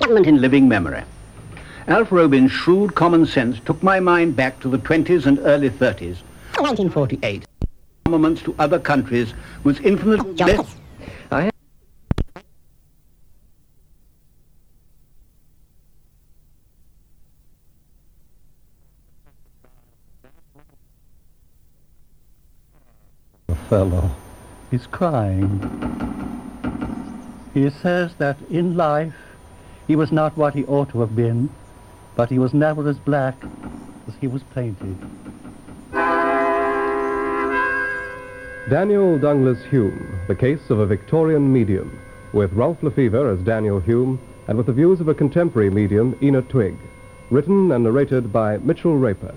enlightenment in living memory. Alf Robin's shrewd common sense took my mind back to the 20s and early 30s. 1948. Armaments to other countries was infinitely less. The fellow, he's crying. He says that in life he was not what he ought to have been, but he was never as black as he was painted. Daniel Douglas Hume, The Case of a Victorian Medium, with Ralph Lefevre as Daniel Hume, and with the views of a contemporary medium, Enid Twigg. Written and narrated by Mitchell Raper.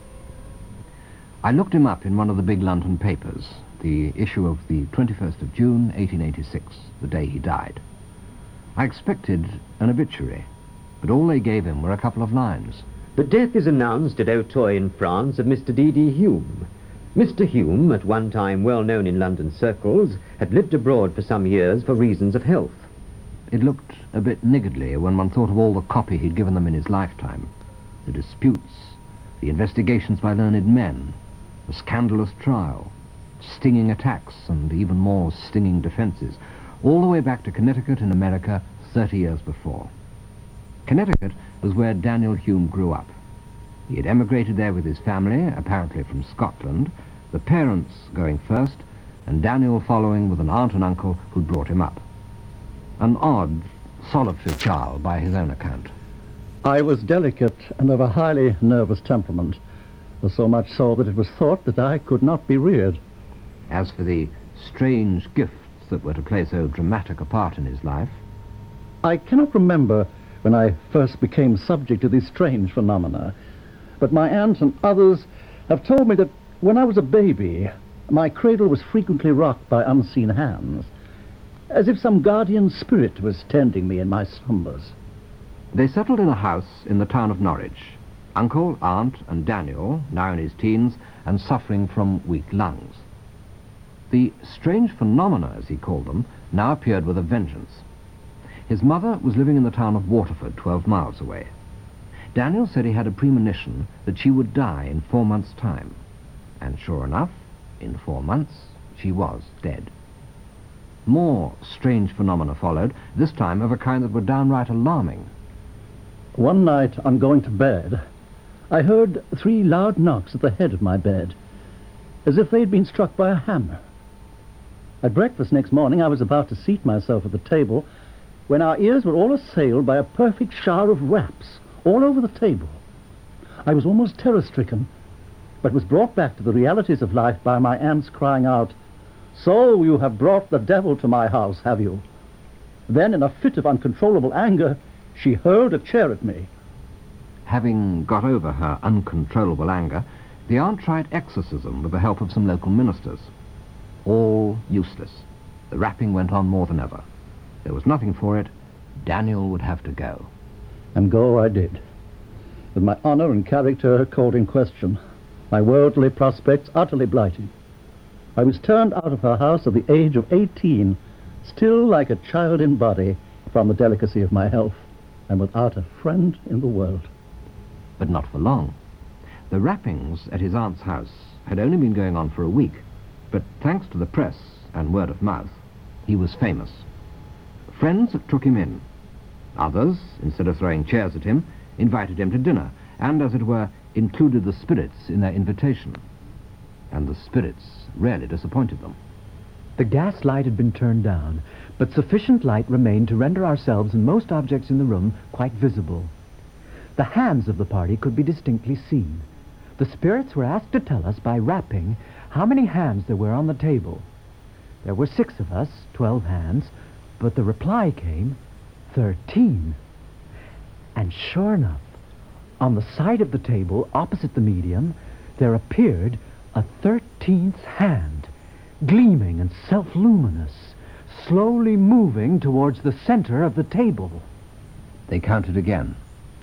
I looked him up in one of the big London papers, the issue of the 21st of June, 1886, the day he died. I expected an obituary, but all they gave him were a couple of lines. The death is announced at Auteuil in France of Mr. D.D. Hume. Mr. Hume, at one time well known in London circles, had lived abroad for some years for reasons of health. It looked a bit niggardly when one thought of all the copy he'd given them in his lifetime. The disputes, the investigations by learned men, the scandalous trial, stinging attacks and even more stinging defenses, all the way back to Connecticut in America 30 years before. Connecticut was where Daniel Hume grew up. He had emigrated there with his family, apparently from Scotland, the parents going first, and Daniel following with an aunt and uncle who'd brought him up. An odd, solitary child by his own account. I was delicate and of a highly nervous temperament, so much so that it was thought that I could not be reared. As for the strange gifts that were to play so dramatic a part in his life, I cannot remember when I first became subject to these strange phenomena, but my aunt and others have told me that when I was a baby, my cradle was frequently rocked by unseen hands, as if some guardian spirit was tending me in my slumbers. They settled in a house in the town of Norwich. Uncle, aunt, and Daniel, now in his teens, and suffering from weak lungs. The strange phenomena, as he called them, now appeared with a vengeance. His mother was living in the town of Waterford, 12 miles away. Daniel said he had a premonition that she would die in 4 months' time. And sure enough, in 4 months, she was dead. More strange phenomena followed, this time of a kind that were downright alarming. One night, on going to bed, I heard 3 loud knocks at the head of my bed, as if they'd been struck by a hammer. At breakfast next morning, I was about to seat myself at the table when our ears were all assailed by a perfect shower of raps all over the table. I was almost terror-stricken, but was brought back to the realities of life by my aunt's crying out, "So you have brought the devil to my house, have you?" Then, in a fit of uncontrollable anger, she hurled a chair at me. Having got over her uncontrollable anger, the aunt tried exorcism with the help of some local ministers. All useless. The rapping went on more than ever. There was nothing for it. Daniel would have to go. And go I did, with my honor and character called in question, my worldly prospects utterly blighted. I was turned out of her house at the age of 18, still like a child in body from the delicacy of my health, and without a friend in the world. But not for long. The rappings at his aunt's house had only been going on for a week, but thanks to the press and word of mouth, he was famous. Friends took him in. Others, instead of throwing chairs at him, invited him to dinner, and, as it were, included the spirits in their invitation. And the spirits rarely disappointed them. The gas light had been turned down, but sufficient light remained to render ourselves and most objects in the room quite visible. The hands of the party could be distinctly seen. The spirits were asked to tell us by rapping how many hands there were on the table. There were 6 of us, 12 hands, but the reply came, 13. And sure enough, on the side of the table opposite the medium, there appeared a 13th hand, gleaming and self-luminous, slowly moving towards the center of the table. They counted again.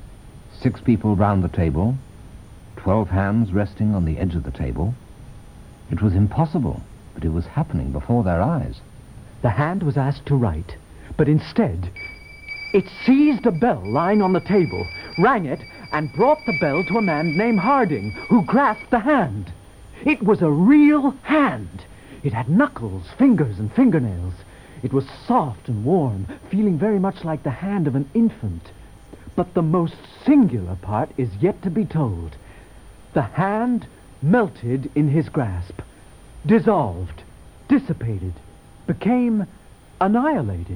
6 people round the table, 12 hands resting on the edge of the table. It was impossible, but it was happening before their eyes. The hand was asked to write, but instead It seized a bell lying on the table, rang it, and brought the bell to a man named Harding, who grasped the hand. It was a real hand. It had knuckles, fingers, and fingernails. It was soft and warm, feeling very much like the hand of an infant. But the most singular part is yet to be told. The hand melted in his grasp, dissolved, dissipated, became annihilated.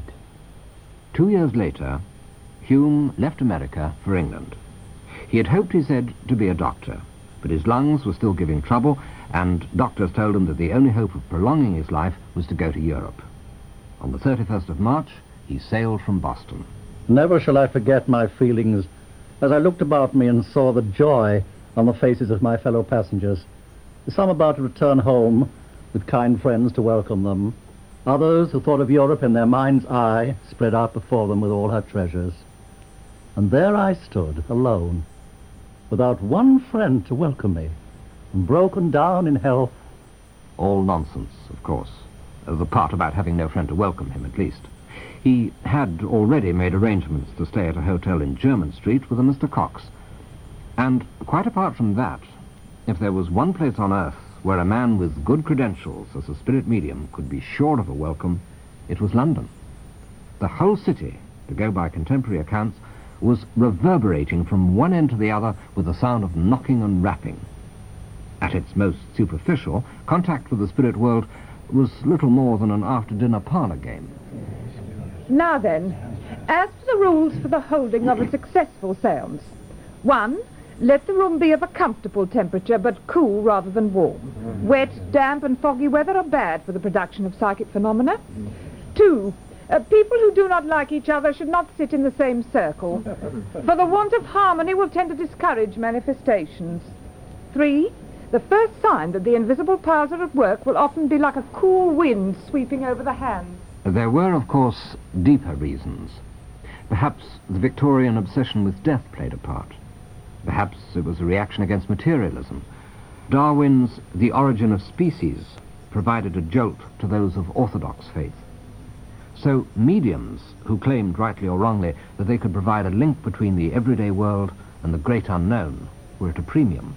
2 years later, Hume left America for England. He had hoped, he said, to be a doctor, but his lungs were still giving trouble, and doctors told him that the only hope of prolonging his life was to go to Europe. On the 31st of March, he sailed from Boston. Never shall I forget my feelings as I looked about me and saw the joy on the faces of my fellow passengers. Some about to return home with kind friends to welcome them. Others who thought of Europe in their mind's eye spread out before them with all her treasures. And there I stood, alone, without one friend to welcome me, and broken down in health. All nonsense, of course. The part about having no friend to welcome him, at least. He had already made arrangements to stay at a hotel in Jermyn Street with a Mr. Cox. And quite apart from that, if there was one place on earth where a man with good credentials as a spirit medium could be sure of a welcome, it was London. The whole city, to go by contemporary accounts, was reverberating from one end to the other with the sound of knocking and rapping. At its most superficial, contact with the spirit world was little more than an after-dinner parlour game. Now then, as to the rules for the holding of a successful séance. 1. Let the room be of a comfortable temperature, but cool rather than warm. Wet, damp, and foggy weather are bad for the production of psychic phenomena. 2. People who do not like each other should not sit in the same circle, for the want of harmony will tend to discourage manifestations. 3. The first sign that the invisible powers are at work will often be like a cool wind sweeping over the hands. There were, of course, deeper reasons. Perhaps the Victorian obsession with death played a part. Perhaps it was a reaction against materialism. Darwin's The Origin of Species provided a jolt to those of orthodox faith. So mediums who claimed, rightly or wrongly, that they could provide a link between the everyday world and the great unknown were at a premium.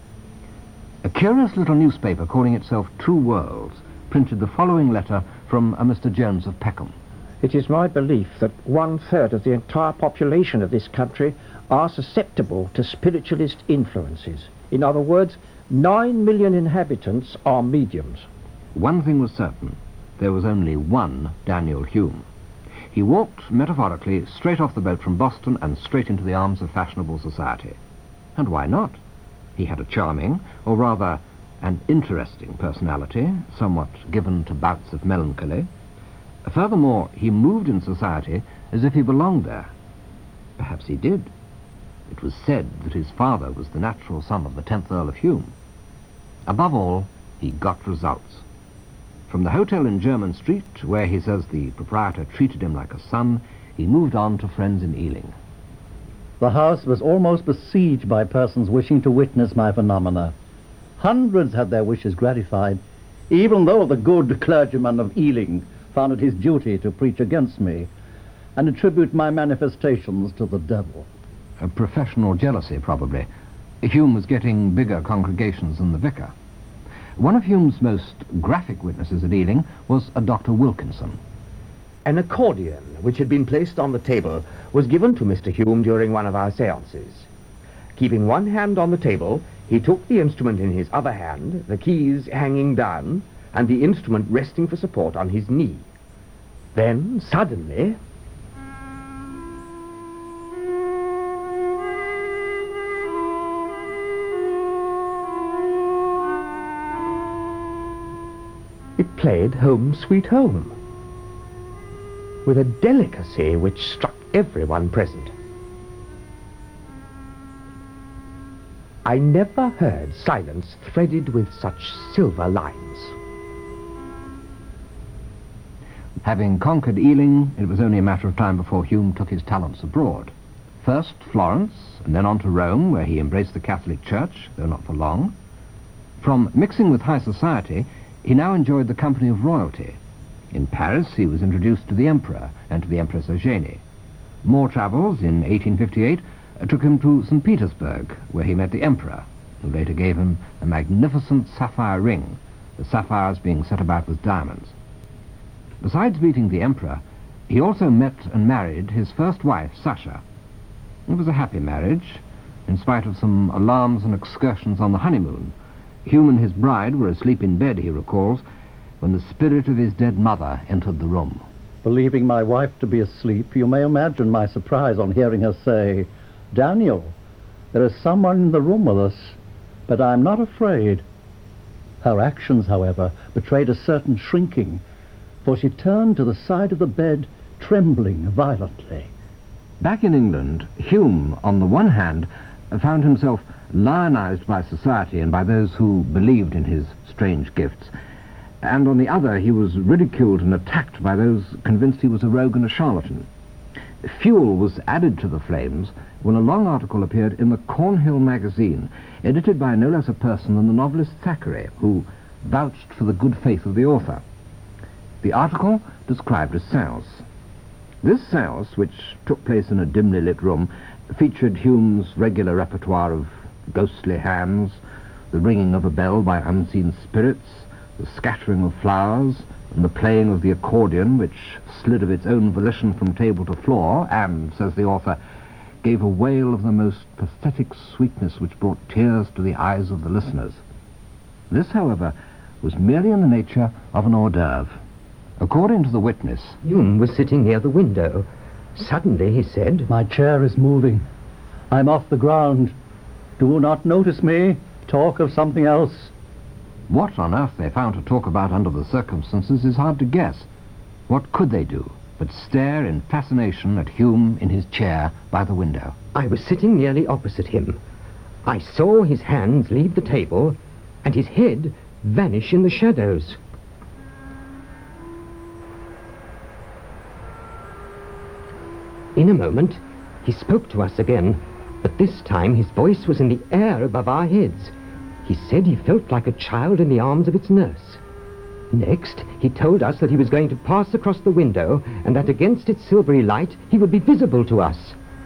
A curious little newspaper calling itself Two Worlds printed the following letter from a Mr. Jones of Peckham. It is my belief that 1/3 of the entire population of this country are susceptible to spiritualist influences. In other words, 9 million inhabitants are mediums. One thing was certain. There was only one Daniel Hume. He walked, metaphorically, straight off the boat from Boston and straight into the arms of fashionable society. And why not? He had a charming, or rather an interesting personality, somewhat given to bouts of melancholy. Furthermore, he moved in society as if he belonged there. Perhaps he did. It was said that his father was the natural son of the 10th Earl of Hume. Above all, he got results. From the hotel in Jermyn Street, where he says the proprietor treated him like a son, he moved on to friends in Ealing. The house was almost besieged by persons wishing to witness my phenomena. Hundreds had their wishes gratified, even though the good clergyman of Ealing found it his duty to preach against me and attribute my manifestations to the devil. A professional jealousy, probably. Hume was getting bigger congregations than the vicar. One of Hume's most graphic witnesses at Ealing was a Dr. Wilkinson. An accordion, which had been placed on the table, was given to Mr. Hume during one of our séances. Keeping one hand on the table, he took the instrument in his other hand, the keys hanging down, and the instrument resting for support on his knee. Then, suddenly, it played Home Sweet Home, with a delicacy which struck everyone present. I never heard silence threaded with such silver lines. Having conquered Ealing, it was only a matter of time before Hume took his talents abroad. First Florence, and then on to Rome, where he embraced the Catholic Church, though not for long. From mixing with high society, he now enjoyed the company of royalty. In Paris, he was introduced to the Emperor and to the Empress Eugénie. More travels in 1858 took him to St. Petersburg, where he met the Emperor, who later gave him a magnificent sapphire ring, the sapphires being set about with diamonds. Besides meeting the Emperor, he also met and married his first wife, Sasha. It was a happy marriage, in spite of some alarms and excursions on the honeymoon. Hume and his bride were asleep in bed, he recalls, when the spirit of his dead mother entered the room. Believing my wife to be asleep, you may imagine my surprise on hearing her say, "Daniel, there is someone in the room with us, but I'm not afraid." Her actions, however, betrayed a certain shrinking, for she turned to the side of the bed, trembling violently. Back in England, Hume, on the one hand, found himself lionized by society and by those who believed in his strange gifts, and on the other he was ridiculed and attacked by those convinced he was a rogue and a charlatan. Fuel was added to the flames when a long article appeared in the Cornhill magazine, edited by no less a person than the novelist Thackeray, who vouched for the good faith of the author. The article described a séance. This séance, which took place in a dimly lit room, featured Hume's regular repertoire of ghostly hands, the ringing of a bell by unseen spirits, the scattering of flowers, and the playing of the accordion, which slid of its own volition from table to floor, and, says the author, gave a wail of the most pathetic sweetness which brought tears to the eyes of the listeners. This, however, was merely in the nature of an hors d'oeuvre. According to the witness, Hume was sitting near the window. Suddenly he said, "My chair is moving. I'm off the ground. Do not notice me. Talk of something else." what on earth they found to talk about under the circumstances is hard to guess. What could they do but stare in fascination at Hume in his chair by the window? I was sitting nearly opposite him. I saw his hands leave the table and his head vanish in the shadows. In a moment, he spoke to us again, but this time his voice was in the air above our heads. He said he felt like a child in the arms of its nurse. Next, he told us that he was going to pass across the window and that against its silvery light he would be visible to us.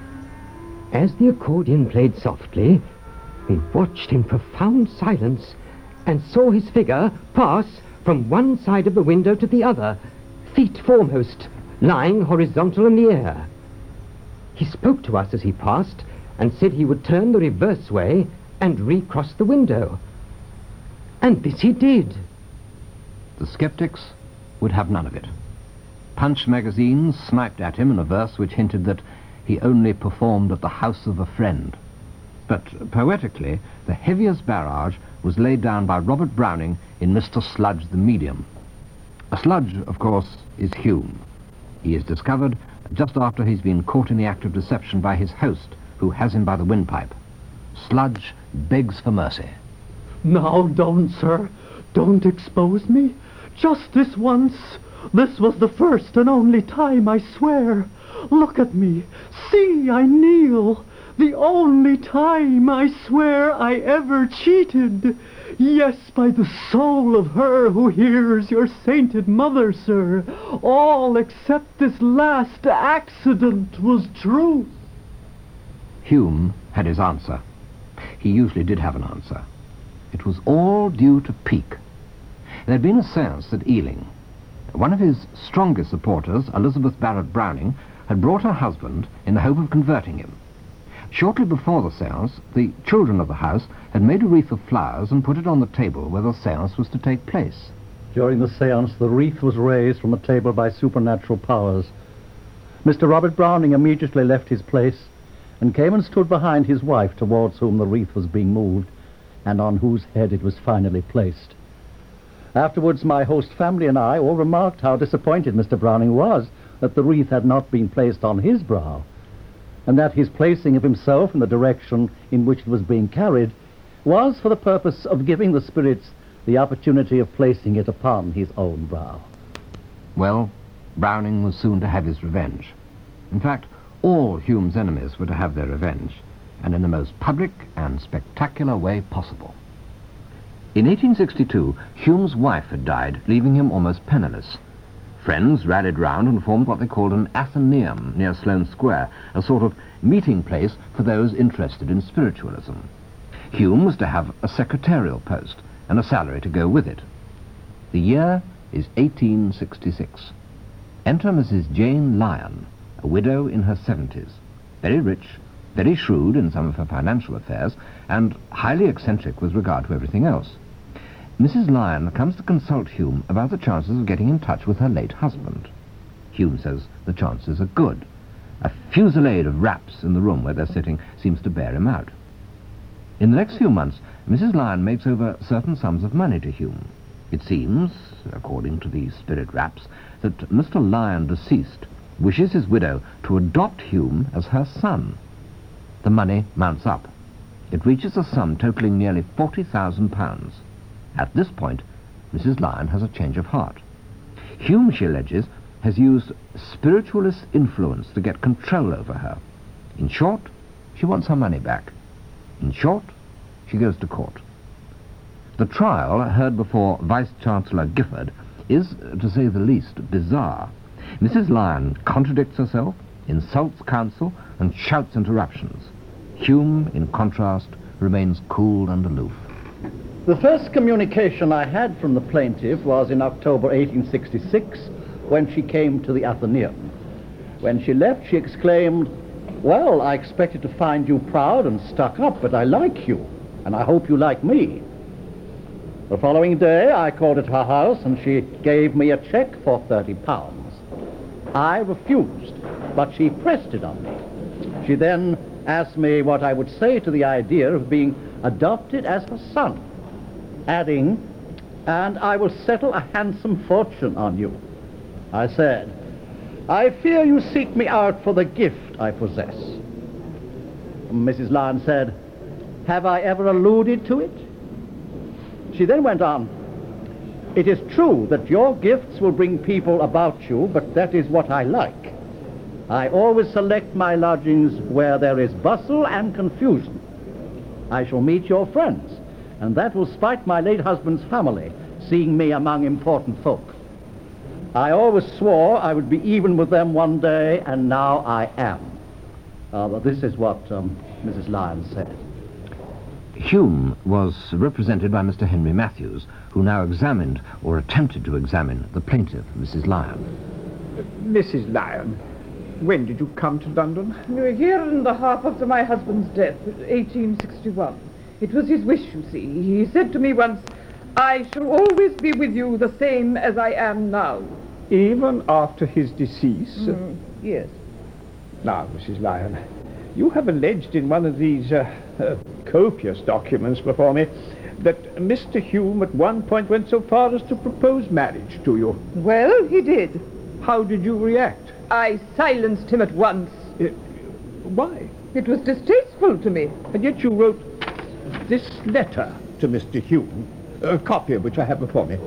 As the accordion played softly, we watched in profound silence and saw his figure pass from one side of the window to the other, feet foremost, lying horizontal in the air. He spoke to us as he passed and said he would turn the reverse way and recross the window. And this he did. The skeptics would have none of it. Punch magazine sniped at him in a verse which hinted that he only performed at the house of a friend. But poetically, the heaviest barrage was laid down by Robert Browning in Mr. Sludge the Medium. A sludge, of course, is Hume. He is discovered just after he's been caught in the act of deception by his host, who has him by the windpipe. Sludge begs for mercy. "Now don't, sir. Don't expose me. Just this once. This was the first and only time, I swear. Look at me. See, I kneel. The only time, I swear, I ever cheated. Yes, by the soul of her who hears your sainted mother, sir. All except this last accident was truth." Hume had his answer. He usually did have an answer. It was all due to pique. There had been a séance at Ealing. One of his strongest supporters, Elizabeth Barrett Browning, had brought her husband in the hope of converting him. Shortly before the séance, the children of the house had made a wreath of flowers and put it on the table where the séance was to take place. During the séance, the wreath was raised from the table by supernatural powers. Mr. Robert Browning immediately left his place and came and stood behind his wife, towards whom the wreath was being moved and on whose head it was finally placed. Afterwards, my host family and I all remarked how disappointed Mr. Browning was that the wreath had not been placed on his brow, and that his placing of himself in the direction in which it was being carried was for the purpose of giving the spirits the opportunity of placing it upon his own brow. Well, Browning was soon to have his revenge. In fact, all Hume's enemies were to have their revenge, and in the most public and spectacular way possible. In 1862, Hume's wife had died, leaving him almost penniless. Friends rallied round and formed what they called an Athenaeum near Sloane Square, a sort of meeting place for those interested in spiritualism. Hume was to have a secretarial post and a salary to go with it. The year is 1866. Enter Mrs. Jane Lyon, a widow in her 70s, very rich, very shrewd in some of her financial affairs, and highly eccentric with regard to everything else. Mrs. Lyon comes to consult Hume about the chances of getting in touch with her late husband. Hume says the chances are good. A fusillade of raps in the room where they're sitting seems to bear him out. In the next few months, Mrs. Lyon makes over certain sums of money to Hume. It seems, according to these spirit raps, that Mr. Lyon, deceased, wishes his widow to adopt Hume as her son. The money mounts up. It reaches a sum totaling nearly £40,000. At this point, Mrs. Lyon has a change of heart. Hume, she alleges, has used spiritualist influence to get control over her. In short, she wants her money back. In short, she goes to court. The trial, heard before Vice-Chancellor Gifford, is, to say the least, bizarre. Mrs. Lyon contradicts herself, insults counsel, and shouts interruptions. Hume, in contrast, remains cool and aloof. The first communication I had from the plaintiff was in October 1866, when she came to the Athenaeum. When she left, she exclaimed, "Well, I expected to find you proud and stuck up, but I like you, and I hope you like me." The following day, I called at her house, and she gave me a check for £30. I refused, but she pressed it on me. She then asked me what I would say to the idea of being adopted as her son, adding, "And I will settle a handsome fortune on you." I said, "I fear you seek me out for the gift I possess." Mrs. Lyon said, "Have I ever alluded to it?" She then went on, "It is true that your gifts will bring people about you, but that is what I like. I always select my lodgings where there is bustle and confusion. I shall meet your friends, and that will spite my late husband's family, seeing me among important folk. I always swore I would be even with them one day, and now I am." This is what Mrs. Lyon said. Hume was represented by Mr. Henry Matthews, who now examined, or attempted to examine, the plaintiff, Mrs. Lyon. Mrs. Lyon, when did you come to London? A year and a half after my husband's death, 1861. It was his wish, you see. He said to me once, "I shall always be with you the same as I am now." Even after his decease? Yes. Now, Mrs. Lyon, you have alleged in one of these copious documents before me that Mr. Hume at one point went so far as to propose marriage to you. Well, he did. How did you react? I silenced him at once. Why? It was distasteful to me. And yet you wrote this letter to Mr. Hume, a copy of which I have before me.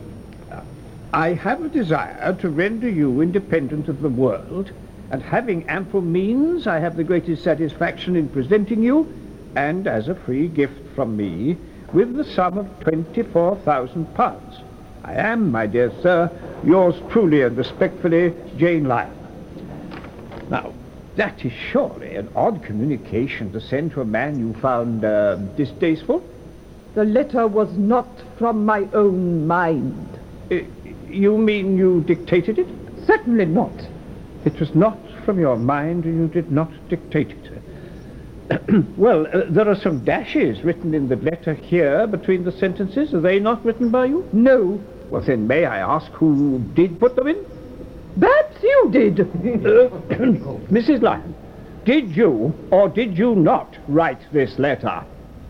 "I have a desire to render you independent of the world, and having ample means, I have the greatest satisfaction in presenting you, and as a free gift from me, with the sum of £24,000. I am, my dear sir, yours truly and respectfully, Jane Lyon." Now, that is surely an odd communication to send to a man you found distasteful. The letter was not from my own mind. You mean you dictated it? Certainly not. It was not from your mind, and you did not dictate it. Well, there are some dashes written in the letter here between the sentences. Are they not written by you? No. Well, then may I ask who did put them in? Perhaps you did. Mrs. Lyon, did you or did you not write this letter?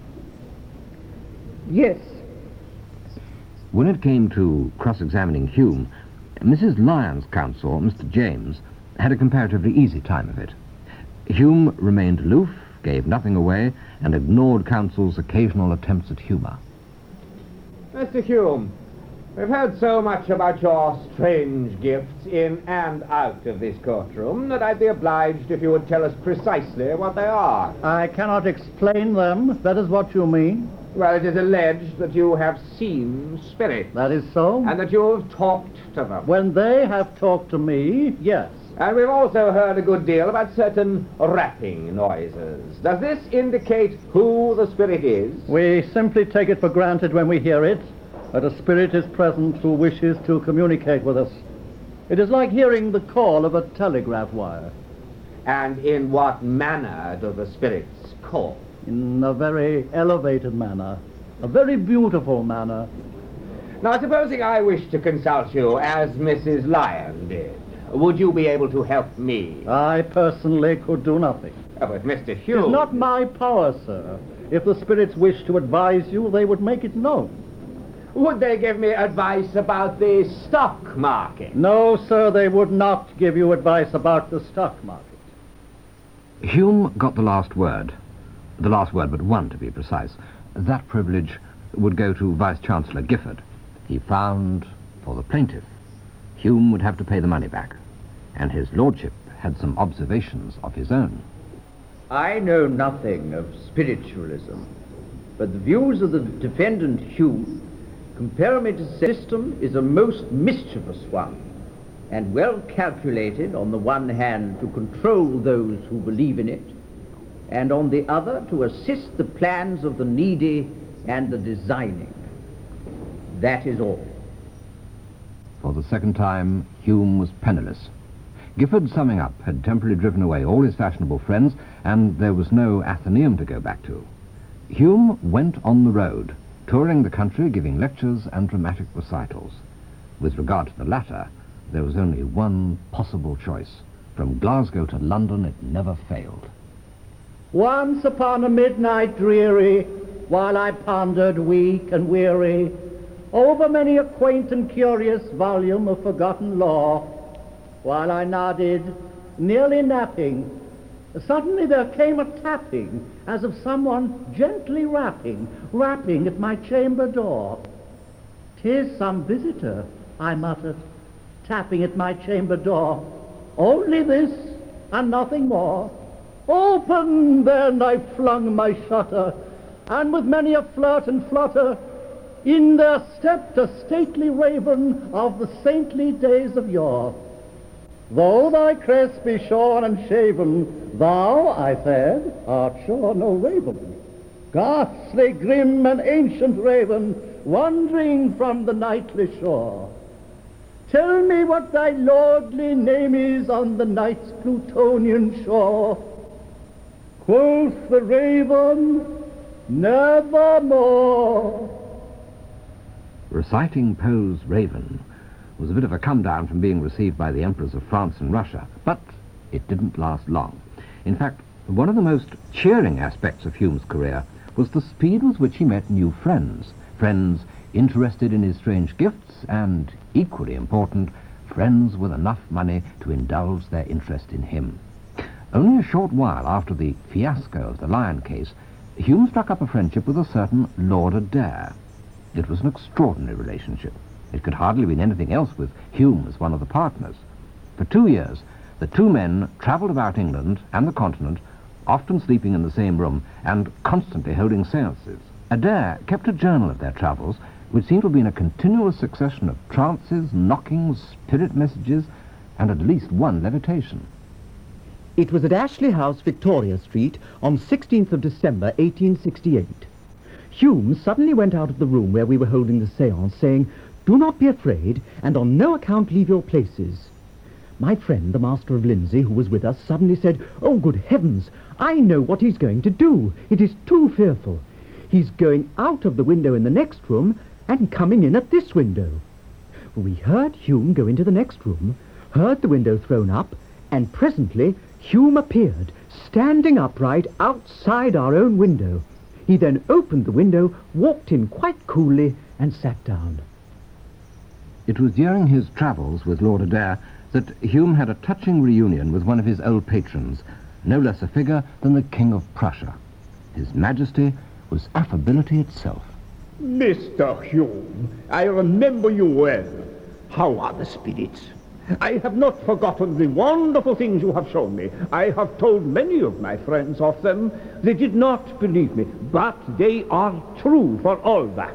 Yes. When it came to cross-examining Hume, Mrs. Lyon's counsel, Mr. James, had a comparatively easy time of it. Hume remained aloof, gave nothing away, and ignored counsel's occasional attempts at humour. Mr. Hume, we've heard so much about your strange gifts in and out of this courtroom that I'd be obliged if you would tell us precisely what they are. I cannot explain them, if that is what you mean. Well, it is alleged that you have seen spirits. That is so. And that you have talked to them. When they have talked to me, yes. And we've also heard a good deal about certain rapping noises. Does this indicate who the spirit is? We simply take it for granted when we hear it, that a spirit is present who wishes to communicate with us. It is like hearing the call of a telegraph wire. And in what manner do the spirits call? In a very elevated manner, a very beautiful manner. Now, supposing I wish to consult you as Mrs. Lyon did, would you be able to help me? I personally could do nothing. Oh, but Mr. Hume... It is not my power, sir. If the spirits wish to advise you, they would make it known. Would they give me advice about the stock market? No, sir, they would not give you advice about the stock market. Hume got the last word but one to be precise. That privilege would go to Vice-Chancellor Gifford. He found, for the plaintiff, Hume would have to pay the money back, and his lordship had some observations of his own. I know nothing of spiritualism, but the views of the defendant Hume compel me to say the system is a most mischievous one, and well calculated, on the one hand, to control those who believe in it, and on the other, to assist the plans of the needy and the designing. That is all. For the second time, Hume was penniless. Gifford, summing up, had temporarily driven away all his fashionable friends, and there was no Athenaeum to go back to. Hume went on the road, touring the country, giving lectures and dramatic recitals. With regard to the latter, there was only one possible choice. From Glasgow to London, it never failed. Once upon a midnight dreary, while I pondered weak and weary over many a quaint and curious volume of forgotten lore, while I nodded, nearly napping, suddenly there came a tapping, as of someone gently rapping at my chamber door. "'Tis some visitor," I muttered, tapping at my chamber door. "Only this, and nothing more." "Open!" then I flung my shutter, and with many a flirt and flutter, in there stepped a stately raven of the saintly days of yore. "Though thy crest be shorn and shaven, thou," I said, "art sure no raven. Ghastly, grim, and ancient raven, wandering from the nightly shore. Tell me what thy lordly name is on the night's Plutonian shore." Quoth the raven, "Nevermore." Reciting Poe's Raven was a bit of a come-down from being received by the emperors of France and Russia, but it didn't last long. In fact, one of the most cheering aspects of Hume's career was the speed with which he met new friends interested in his strange gifts, and, equally important, friends with enough money to indulge their interest in him. Only a short while after the fiasco of the Lyon case, Hume struck up a friendship with a certain Lord Adair. It was an extraordinary relationship. It could hardly have been anything else with Hume as one of the partners. For 2 years, the two men travelled about England and the continent, often sleeping in the same room and constantly holding seances. Adair kept a journal of their travels, which seemed to have been a continuous succession of trances, knockings, spirit messages, and at least one levitation. It was at Ashley House, Victoria Street, on 16th of December, 1868. Hume suddenly went out of the room where we were holding the séance, saying, "Do not be afraid, and on no account leave your places." My friend, the Master of Lindsay, who was with us, suddenly said, "Oh, good heavens, I know what he's going to do. It is too fearful. He's going out of the window in the next room and coming in at this window." We heard Hume go into the next room, heard the window thrown up, and presently Hume appeared, standing upright outside our own window. He then opened the window, walked in quite coolly, and sat down. It was during his travels with Lord Adair that Hume had a touching reunion with one of his old patrons, no less a figure than the King of Prussia. His Majesty was affability itself. "Mr. Hume, I remember you well. How are the spirits? I have not forgotten the wonderful things you have shown me. I have told many of my friends of them. They did not believe me, but they are true for all that.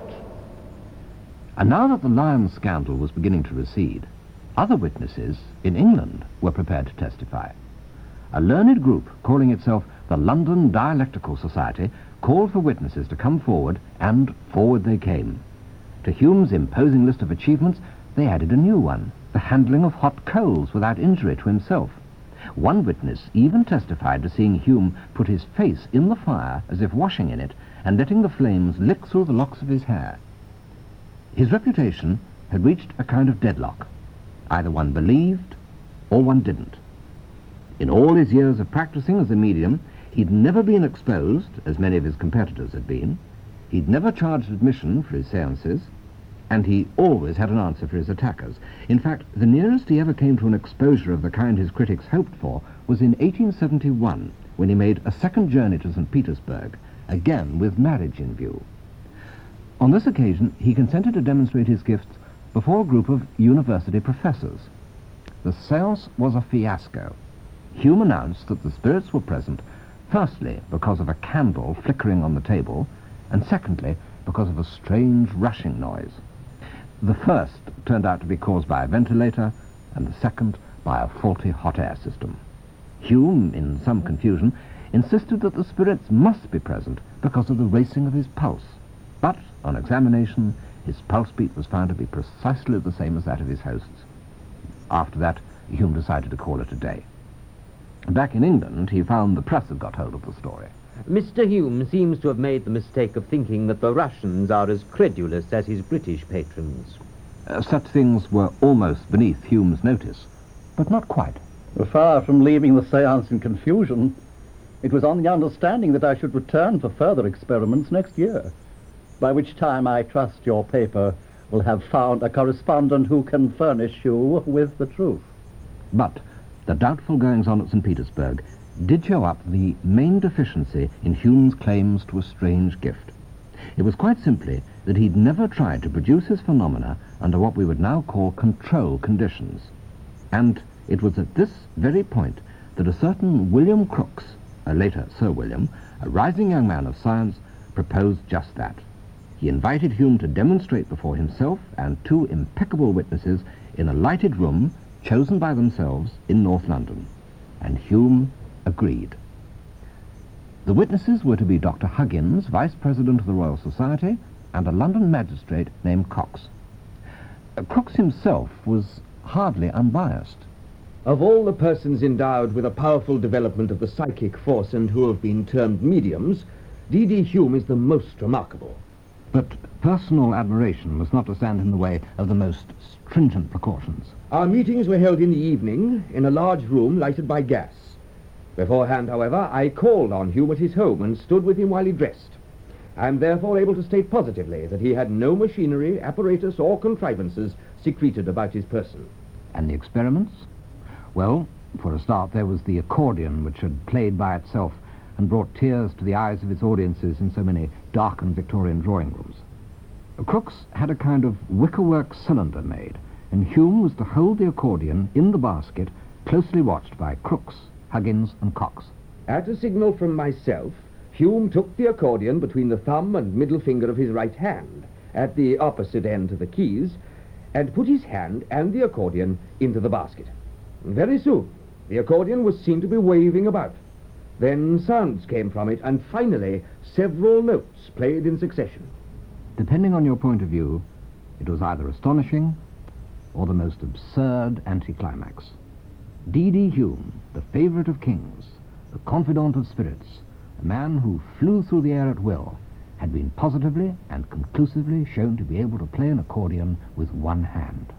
And now that the Lion scandal was beginning to recede, other witnesses in England were prepared to testify. A learned group calling itself the London Dialectical Society called for witnesses to come forward, and forward they came. To Hume's imposing list of achievements, they added a new one, the handling of hot coals without injury to himself. One witness even testified to seeing Hume put his face in the fire as if washing in it, and letting the flames lick through the locks of his hair. His reputation had reached a kind of deadlock. Either one believed, or one didn't. In all his years of practicing as a medium, he'd never been exposed, as many of his competitors had been. He'd never charged admission for his seances, and he always had an answer for his attackers. In fact, the nearest he ever came to an exposure of the kind his critics hoped for was in 1871, when he made a second journey to St. Petersburg, again with marriage in view. On this occasion, he consented to demonstrate his gifts before a group of university professors. The seance was a fiasco. Hume announced that the spirits were present, firstly because of a candle flickering on the table, and secondly because of a strange rushing noise. The first turned out to be caused by a ventilator, and the second by a faulty hot air system. Hume, in some confusion, insisted that the spirits must be present because of the racing of his pulse. But, on examination, his pulse beat was found to be precisely the same as that of his hosts. After that, Hume decided to call it a day. Back in England, he found the press had got hold of the story. Mr. Hume seems to have made the mistake of thinking that the Russians are as credulous as his British patrons. Such things were almost beneath Hume's notice, but not quite. Far from leaving the seance in confusion, it was on the understanding that I should return for further experiments next year, by which time I trust your paper will have found a correspondent who can furnish you with the truth. But the doubtful goings-on at St. Petersburg did show up the main deficiency in Hume's claims to a strange gift. It was quite simply that he'd never tried to produce his phenomena under what we would now call control conditions. And it was at this very point that a certain William Crookes, later Sir William, a rising young man of science, proposed just that. He invited Hume to demonstrate before himself and two impeccable witnesses in a lighted room chosen by themselves in North London. And Hume agreed. The witnesses were to be Dr. Huggins, Vice President of the Royal Society, and a London magistrate named Cox. Crookes himself was hardly unbiased. Of all the persons endowed with a powerful development of the psychic force and who have been termed mediums, D.D. Hume is the most remarkable. But personal admiration was not to stand in the way of the most stringent precautions. Our meetings were held in the evening in a large room lighted by gas. Beforehand, however, I called on Hume at his home and stood with him while he dressed. I am therefore able to state positively that he had no machinery, apparatus, or contrivances secreted about his person. And the experiments? Well, for a start, there was the accordion, which had played by itself and brought tears to the eyes of its audiences in so many darkened Victorian drawing rooms. Crookes had a kind of wickerwork cylinder made, and Hume was to hold the accordion in the basket, closely watched by Crookes, Huggins, and Cox. At a signal from myself, Hume took the accordion between the thumb and middle finger of his right hand, at the opposite end to the keys, and put his hand and the accordion into the basket. Very soon, the accordion was seen to be waving about. Then sounds came from it, and finally, several notes played in succession. Depending on your point of view, it was either astonishing or the most absurd anticlimax. D.D. Hume, the favourite of kings, the confidant of spirits, a man who flew through the air at will, had been positively and conclusively shown to be able to play an accordion with one hand.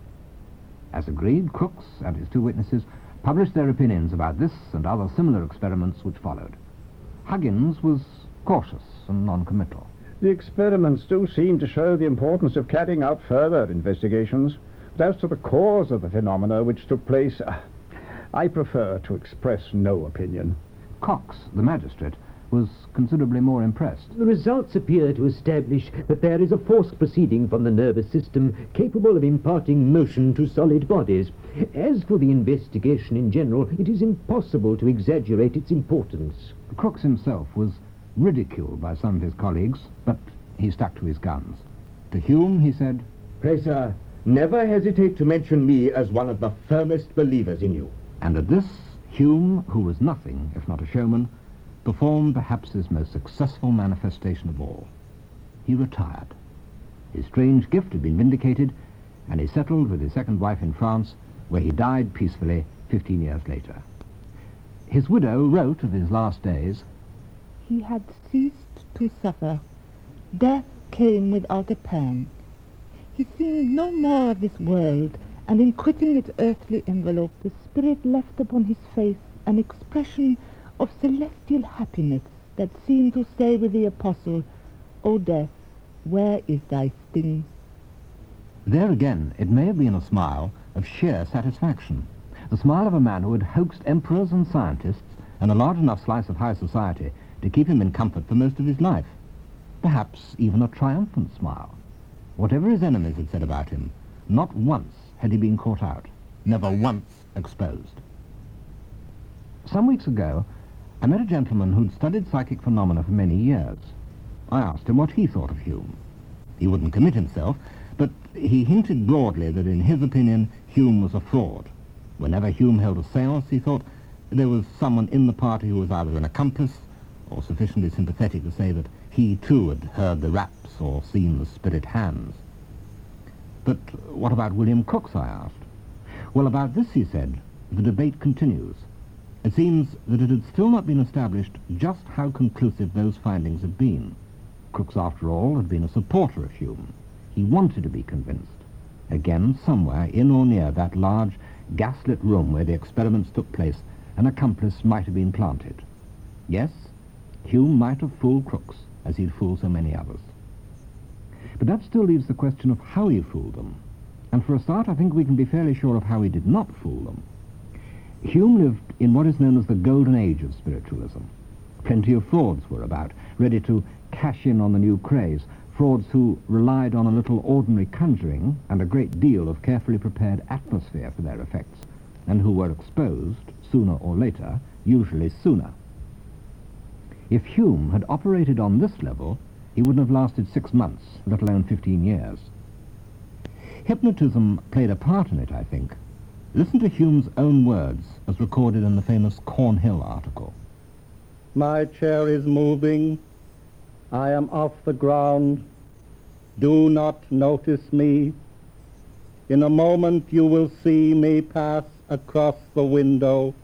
As agreed, Crookes and his two witnesses published their opinions about this and other similar experiments which followed. Huggins was cautious and non-committal. The experiments do seem to show the importance of carrying out further investigations. But as to the cause of the phenomena which took place, I prefer to express no opinion. Cox, the magistrate, was considerably more impressed. The results appear to establish that there is a force proceeding from the nervous system capable of imparting motion to solid bodies. As for the investigation in general, it is impossible to exaggerate its importance. Crookes himself was ridiculed by some of his colleagues, but he stuck to his guns. To Hume, he said, "Pray, sir, never hesitate to mention me as one of the firmest believers in you." And at this, Hume, who was nothing if not a showman, performed perhaps his most successful manifestation of all. He retired. His strange gift had been vindicated, and he settled with his second wife in France, where he died peacefully 15 years later. His widow wrote of his last days, "He had ceased to suffer. Death came without a pang. He seemed no more of this world, and in quitting its earthly envelope, the spirit left upon his face an expression of celestial happiness that seemed to say with the apostle, 'O death, where is thy sting?'" There again, it may have been a smile of sheer satisfaction, the smile of a man who had hoaxed emperors and scientists and a large enough slice of high society to keep him in comfort for most of his life. Perhaps even a triumphant smile. Whatever his enemies had said about him, not once had he been caught out, never once exposed. Some weeks ago, I met a gentleman who'd studied psychic phenomena for many years. I asked him what he thought of Hume. He wouldn't commit himself, but he hinted broadly that in his opinion Hume was a fraud. Whenever Hume held a séance, he thought there was someone in the party who was either an accomplice or sufficiently sympathetic to say that he too had heard the raps or seen the spirit hands. But what about William Crookes, I asked. Well, about this, he said, the debate continues. It seems that it had still not been established just how conclusive those findings had been. Crookes, after all, had been a supporter of Hume. He wanted to be convinced. Again, somewhere in or near that large, gaslit room where the experiments took place, an accomplice might have been planted. Yes, Hume might have fooled Crookes, as he'd fooled so many others. But that still leaves the question of how he fooled them. And for a start, I think we can be fairly sure of how he did not fool them. Hume lived in what is known as the golden age of spiritualism. Plenty of frauds were about, ready to cash in on the new craze, frauds who relied on a little ordinary conjuring and a great deal of carefully prepared atmosphere for their effects, and who were exposed, sooner or later, usually sooner. If Hume had operated on this level, he wouldn't have lasted 6 months, let alone 15 years. Hypnotism played a part in it, I think. Listen to Hume's own words as recorded in the famous Cornhill article. "My chair is moving. I am off the ground. Do not notice me. In a moment you will see me pass across the window."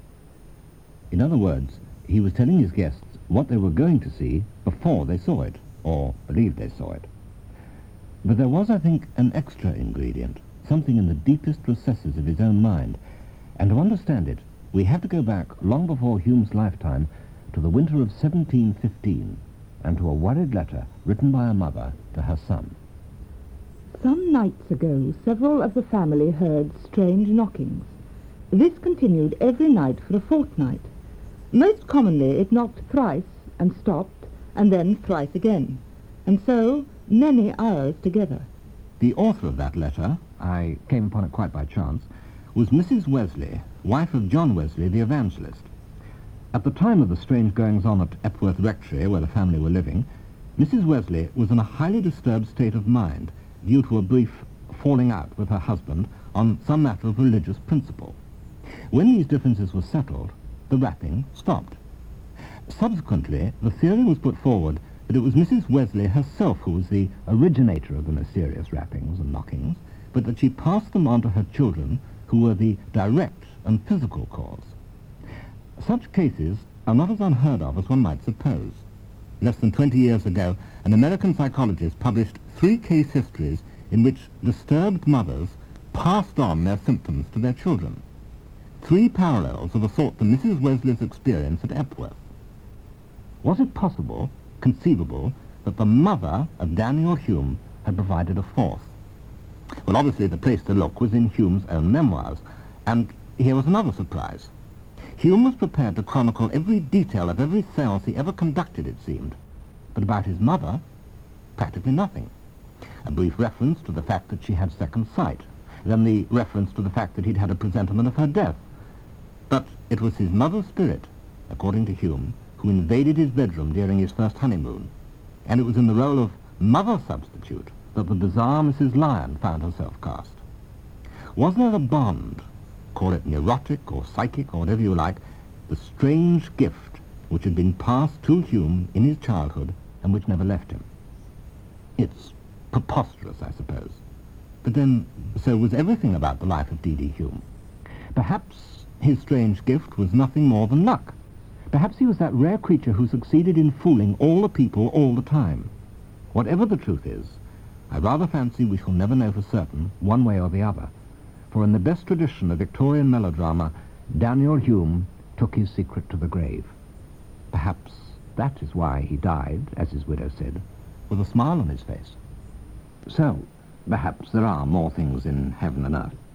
In other words, he was telling his guests what they were going to see before they saw it, or believed they saw it. But there was, I think, an extra ingredient, something in the deepest recesses of his own mind, and to understand it, we have to go back long before Hume's lifetime to the winter of 1715, and to a worried letter written by a mother to her son. "Some nights ago, several of the family heard strange knockings. This continued every night for a fortnight. Most commonly it knocked thrice and stopped, and then thrice again, and so many hours together." The author of that letter, I came upon it quite by chance, was Mrs. Wesley, wife of John Wesley, the evangelist. At the time of the strange goings-on at Epworth Rectory, where the family were living, Mrs. Wesley was in a highly disturbed state of mind due to a brief falling out with her husband on some matter of religious principle. When these differences were settled, the rapping stopped. Subsequently, the theory was put forward that it was Mrs. Wesley herself who was the originator of the mysterious rappings and knockings, but that she passed them on to her children, who were the direct and physical cause. Such cases are not as unheard of as one might suppose. Less than 20 years ago, an American psychologist published 3 case histories in which disturbed mothers passed on their symptoms to their children. 3 parallels of the sort to Mrs. Wesley's experience at Epworth. Was it possible, conceivable, that the mother of Daniel Hume had provided a fourth? Well, obviously the place to look was in Hume's own memoirs, and here was another surprise. Hume was prepared to chronicle every detail of every séance he ever conducted, it seemed. But about his mother, practically nothing. A brief reference to the fact that she had second sight, then the reference to the fact that he'd had a presentiment of her death. But it was his mother's spirit, according to Hume, who invaded his bedroom during his first honeymoon, and it was in the role of mother substitute that the bizarre Mrs. Lyon found herself cast. Was there a bond, call it neurotic or psychic or whatever you like, the strange gift which had been passed to Hume in his childhood and which never left him? It's preposterous, I suppose. But then, so was everything about the life of D.D. Hume. Perhaps his strange gift was nothing more than luck. Perhaps he was that rare creature who succeeded in fooling all the people all the time. Whatever the truth is, I rather fancy we shall never know for certain, one way or the other. For in the best tradition of Victorian melodrama, Daniel Hume took his secret to the grave. Perhaps that is why he died, as his widow said, with a smile on his face. So, perhaps there are more things in heaven and earth.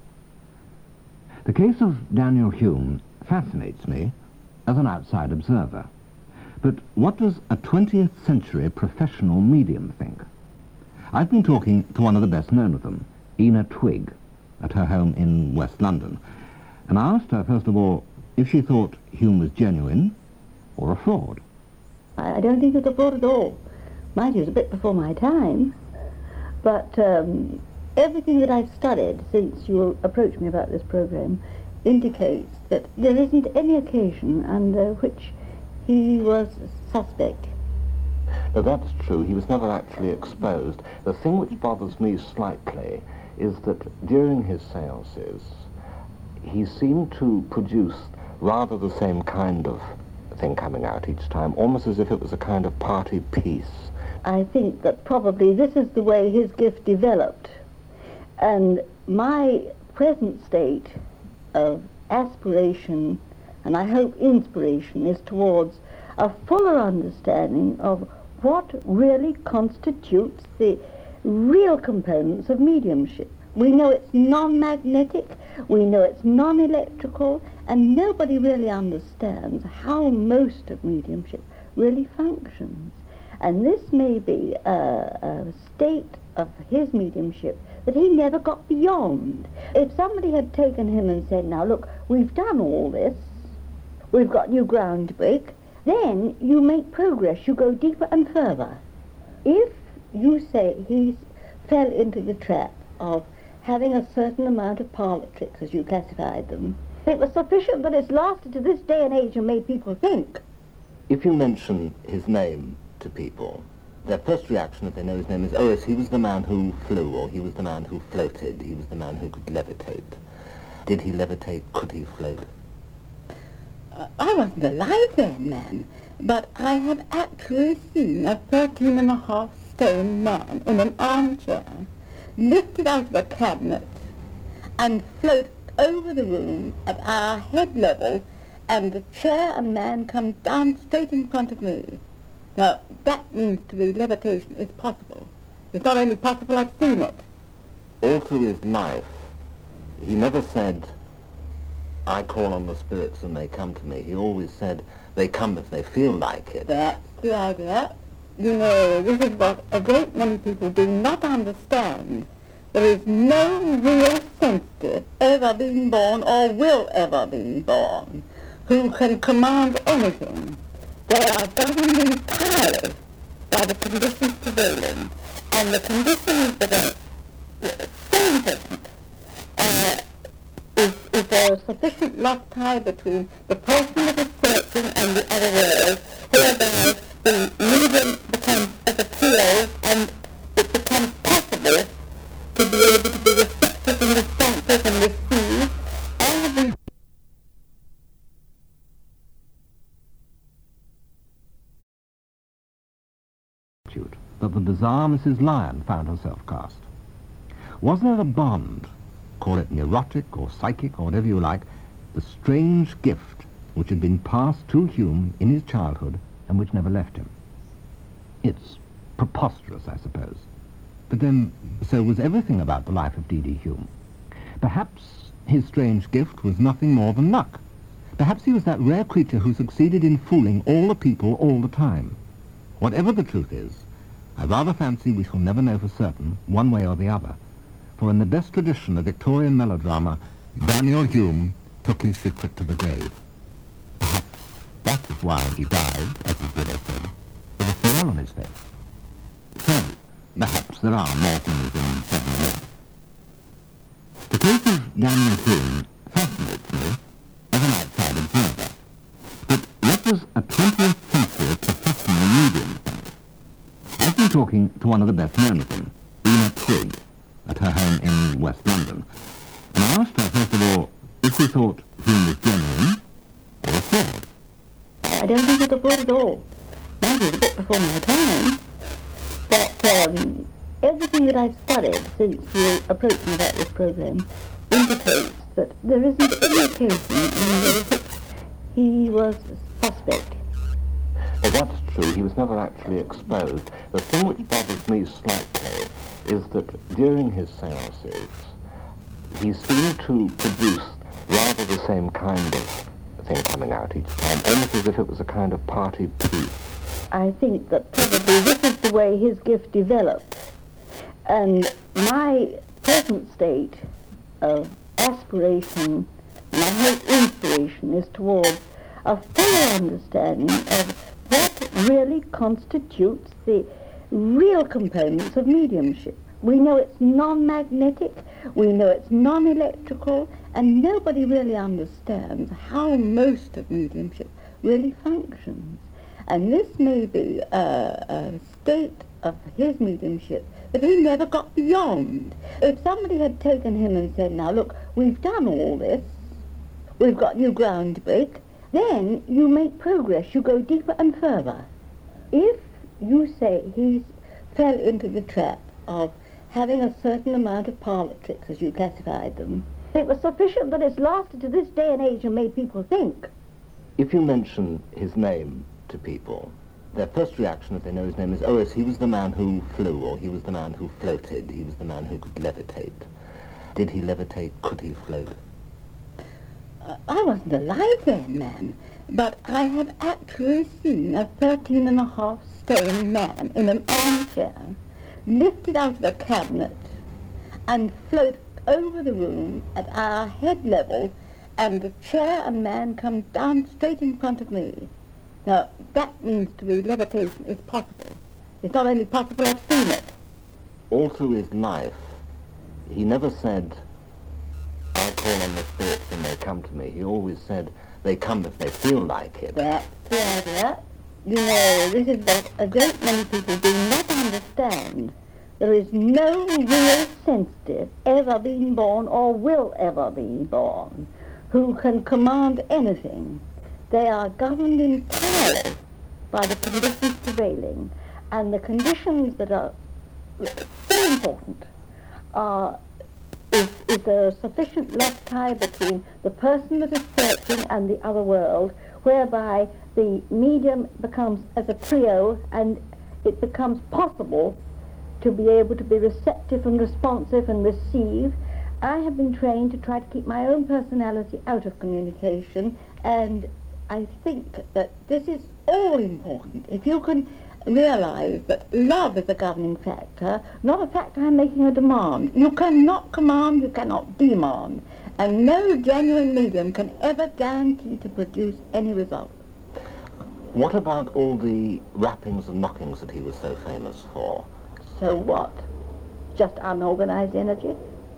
The case of Daniel Hume fascinates me as an outside observer. But what does a 20th century professional medium think? I've been talking to one of the best known of them, Ina Twigg, at her home in West London, and I asked her, first of all, if she thought Hume was genuine or a fraud. I don't think it was a fraud at all. Mind you, it was a bit before my time, but everything that I've studied since you approached me about this program indicates that there isn't any occasion under which he was suspect. Now, that's true. He was never actually exposed. The thing which bothers me slightly is that during his seances, he seemed to produce rather the same kind of thing coming out each time, almost as if it was a kind of party piece. I think that probably this is the way his gift developed. And my present state of aspiration, and I hope inspiration, is towards a fuller understanding of what really constitutes the real components of mediumship. We know it's non-magnetic, we know it's non-electrical, and nobody really understands how most of mediumship really functions. And this may be a state of his mediumship that he never got beyond. If somebody had taken him and said, now look, we've done all this, we've got new ground to break, then you make progress, you go deeper and further. If you say he fell into the trap of having a certain amount of parlour tricks, as you classified them, it was sufficient that it's lasted to this day and age and made people think. If you mention his name to people, their first reaction if they know his name is, oh yes, he was the man who flew, or he was the man who floated, he was the man who could levitate. Did he levitate? Could he float? I wasn't alive then, man, but I have actually seen a 13.5 stone man in an armchair lifted out of a cabinet and float over the room at our head level, and the chair and man comes down straight in front of me. Now, that means to me levitation is possible. It's not only possible, I've seen it. All through his life, he never said, I call on the spirits and they come to me. He always said, they come if they feel like it. That's the idea. You know, this is what a great many people do not understand. There is no real sensitive ever been born or will ever be born who can command anything. They are governed entirely by the conditions prevailing, and the conditions that are so important is there a sufficient lock tie between the person that is searching and the other world, whereby the medium becomes as a trio, and it becomes possible to be able to be receptive and responsive and receive all of these. That the bizarre Mrs. Lyon found herself cast. Was there a bond, call it neurotic or psychic or whatever you like, the strange gift which had been passed to Hume in his childhood and which never left him? It's preposterous, I suppose. But then, so was everything about the life of D.D. Hume. Perhaps his strange gift was nothing more than luck. Perhaps he was that rare creature who succeeded in fooling all the people all the time. Whatever the truth is, I rather fancy we shall never know for certain, one way or the other. For in the best tradition of Victorian melodrama, Daniel Hume took his secret to the grave. Perhaps that is why he died, as his widow said, with a smile on his face. So, perhaps there are more things in 7 minutes. The case of Daniel Hume fascinates me as an outside observer. But what does a 20th century professional medium think? I've been talking to one of the best known of them, Ina Twigg, at her home in West London. And I asked her, first of all, if she thought Hume was genuine or a fraud. I don't think it's a fraud at all. Maybe it's a bit before my time. But everything that I've studied since you approached me about this program indicates that there isn't any occasion in which he was suspect. Well, that's true. He was never actually exposed. The thing which bothers me slightly is that during his seances, he seemed to produce rather the same kind of thing coming out each time, almost as if it was a kind of party piece. I think that probably this is the way his gift developed. And my present state of aspiration, and I hope inspiration, is towards a fuller understanding of what really constitutes the real components of mediumship. We know it's non-magnetic, we know it's non-electrical, and nobody really understands how most of mediumship really functions. And this may be a state of his mediumship that he never got beyond. If somebody had taken him and said, now look, we've done all this, we've got new ground to break, then you make progress, you go deeper and further. If you say he fell into the trap of having a certain amount of parlor tricks, as you classified them, it was sufficient that it's lasted to this day and age and made people think. If you mention his name to people, their first reaction if they know his name is, oh yes, he was the man who flew, or he was the man who floated, he was the man who could levitate. Did he levitate? Could he float? I wasn't alive then, ma'am, but I have actually seen a 13.5 stone man in an armchair lifted out of a cabinet and float over the room at our head level, and the chair and man comes down straight in front of me. Now, that means to me levitation is possible. It's not only possible, I've seen it. All through his life, he never said, I call on the spirits and they come to me. He always said, they come if they feel like it. That's the idea. You know, this is what a great many people do not understand. There is no real sensitive ever been born or will ever be born who can command anything. They are governed entirely by the conditions prevailing, and the conditions that are very important are is there a sufficient love tie between the person that is searching and the other world, whereby the medium becomes as a trio and it becomes possible to be able to be receptive and responsive and receive. I have been trained to try to keep my own personality out of communication, and I think that this is all important. If you can realize that love is a governing factor, not a factor I'm making a demand. You cannot command, you cannot demand, and no genuine medium can ever guarantee to produce any result. What about all the rappings and knockings that he was so famous for? So what? Just unorganized energy?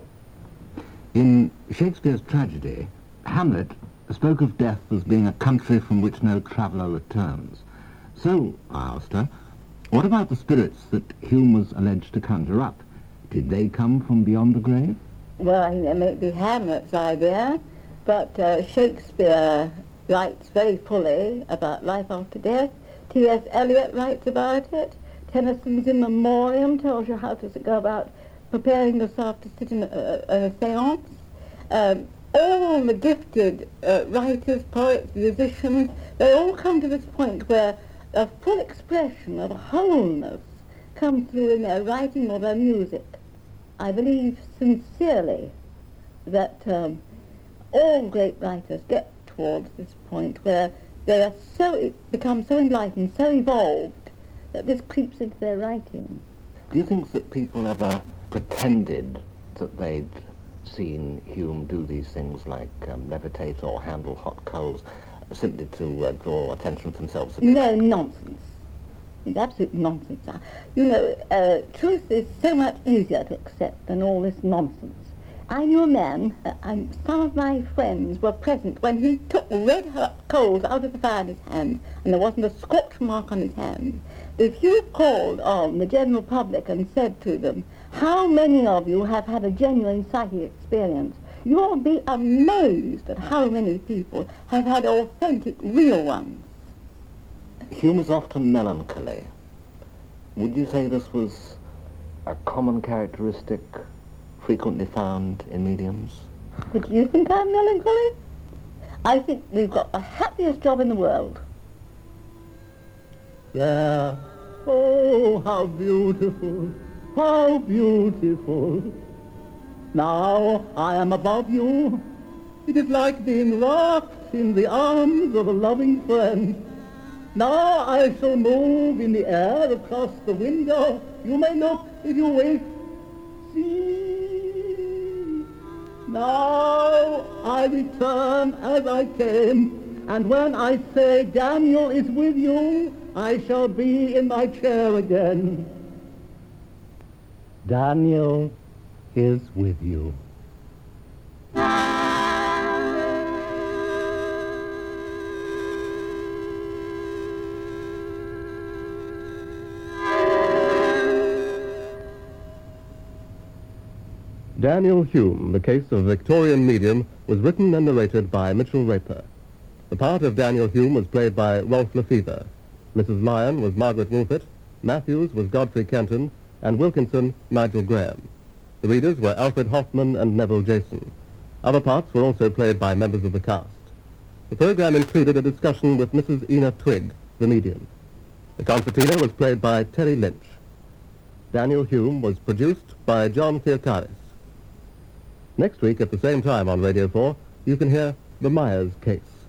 In Shakespeare's tragedy, Hamlet spoke of death as being a country from which no traveller returns. So, I asked her, what about the spirits that Hume was alleged to conjure up? Did they come from beyond the grave? Well, I think that may be Hamlet's idea, but Shakespeare writes very fully about life after death. T.S. Eliot writes about it. Tennyson's In Memoriam tells you how to go about preparing yourself to sit in a seance. All the gifted writers, poets, musicians, they all come to this point where a full expression of wholeness comes through in their writing or their music. I believe sincerely that all great writers get towards this point where they are become so enlightened, so evolved, that this creeps into their writing. Do you think that people ever pretended that they'd seen Hume do these things like levitate or handle hot coals simply to draw attention to themselves? No, nonsense. It's absolute nonsense. Truth is so much easier to accept than all this nonsense. I knew a man, and some of my friends were present when he took red-hot coals out of the fire in his hand, and there wasn't a scorch mark on his hand. If you called on the general public and said to them, how many of you have had a genuine psychic experience, you'll be amazed at how many people have had authentic, real ones. Hume is often melancholy. Would you say this was a common characteristic frequently found in mediums? But do you think I'm melancholy? I think we've got the happiest job in the world. Yeah. Oh, how beautiful, how beautiful. Now I am above you. It is like being rocked in the arms of a loving friend. Now I shall move in the air across the window. You may look if you wish. See. Now I return as I came, and when I say Daniel is with you, I shall be in my chair again. Daniel is with you. Daniel Hume, The Case of a Victorian Medium, was written and narrated by Mitchell Raper. The part of Daniel Hume was played by Rolf Lefevre. Mrs. Lyon was Margaret Wolfett, Matthews was Godfrey Kenton, and Wilkinson, Nigel Graham. The readers were Alfred Hoffman and Neville Jason. Other parts were also played by members of the cast. The program included a discussion with Mrs. Ina Twigg, the medium. The concertina was played by Terry Lynch. Daniel Hume was produced by John Theocaris. Next week at the same time on Radio 4, you can hear The Myers Case.